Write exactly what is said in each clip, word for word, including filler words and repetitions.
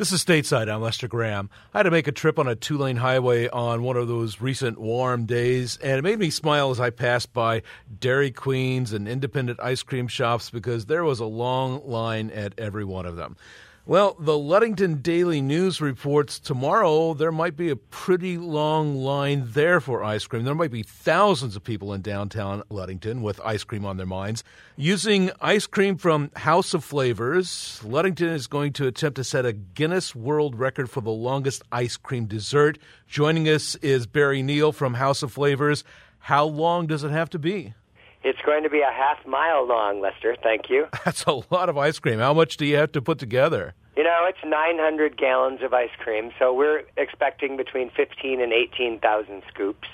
This is Stateside. I'm Lester Graham. I had to make a trip on a two-lane highway on one of those recent warm days, and it made me smile as I passed by Dairy Queens and independent ice cream shops because there was a long line at every one of them. Well, the Ludington Daily News reports tomorrow there might be a pretty long line there for ice cream. There might be thousands of people in downtown Ludington with ice cream on their minds. Using ice cream from House of Flavors, Ludington is going to attempt to set a Guinness World Record for the longest ice cream dessert. Joining us is Barry Neal from House of Flavors. How long does it have to be? It's going to be a half mile long, Lester. Thank you. That's a lot of ice cream. How much do you have to put together? You know, it's nine hundred gallons of ice cream, so we're expecting between fifteen and eighteen thousand scoops,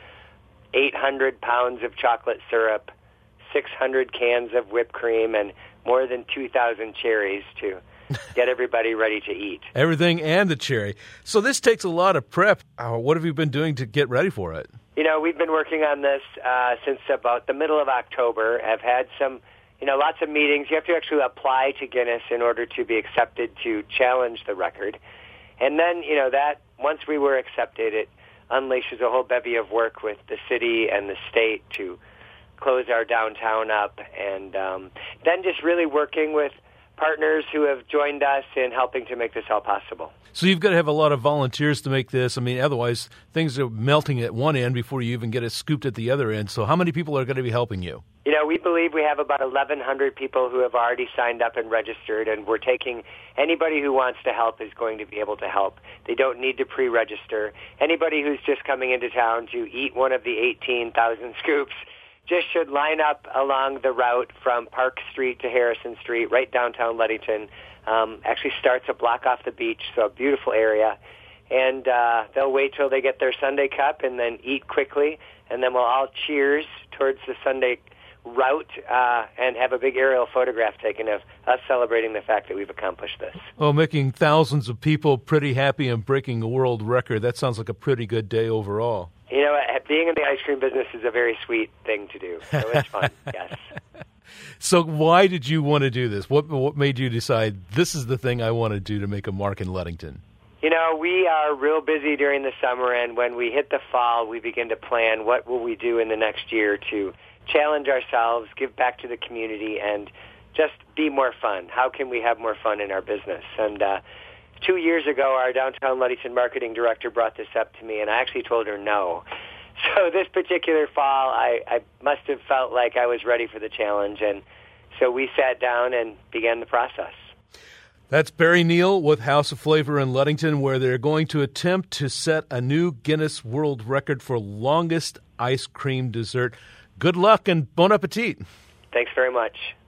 eight hundred pounds of chocolate syrup, six hundred cans of whipped cream, and more than two thousand cherries to get everybody ready to eat. Everything and the cherry. So this takes a lot of prep. Uh, what have you been doing to get ready for it? You know, we've been working on this uh, since about the middle of October. I've had some, you know, lots of meetings. You have to actually apply to Guinness in order to be accepted to challenge the record. And then, you know, that once we were accepted, it unleashes a whole bevy of work with the city and the state to close our downtown up. And um, then just really working with partners who have joined us in helping to make this all possible. So you've got to have a lot of volunteers to make this. I mean, otherwise things are melting at one end before you even get it scooped at the other end. So how many people are going to be helping you? You know, we believe we have about eleven hundred people who have already signed up and registered, and we're taking anybody who wants to help is going to be able to help. They don't need to pre-register. Anybody who's just coming into town to eat one of the eighteen thousand scoops just should line up along the route from Park Street to Harrison Street, right downtown Ludington. Um, actually starts a block off the beach, so a beautiful area. And uh, they'll wait till they get their Sunday cup and then eat quickly, and then we'll all cheers towards the Sunday route uh, and have a big aerial photograph taken of us celebrating the fact that we've accomplished this. Well, making thousands of people pretty happy and breaking a world record, that sounds like a pretty good day overall. You know, being in the ice cream business is a very sweet thing to do, so it's fun, yes. So why did you want to do this? What what made you decide this is the thing I want to do to make a mark in Ludington? You know, we are real busy during the summer, and when we hit the fall, we begin to plan what will we do in the next year to challenge ourselves, give back to the community, and just be more fun. How can we have more fun in our business? And uh, two years ago, our downtown Ludington marketing director brought this up to me, and I actually told her no. So this particular fall, I, I must have felt like I was ready for the challenge, and so we sat down and began the process. That's Barry Neal with House of Flavor in Ludington, where they're going to attempt to set a new Guinness World Record for longest ice cream dessert. Good luck and bon appetit. Thanks very much.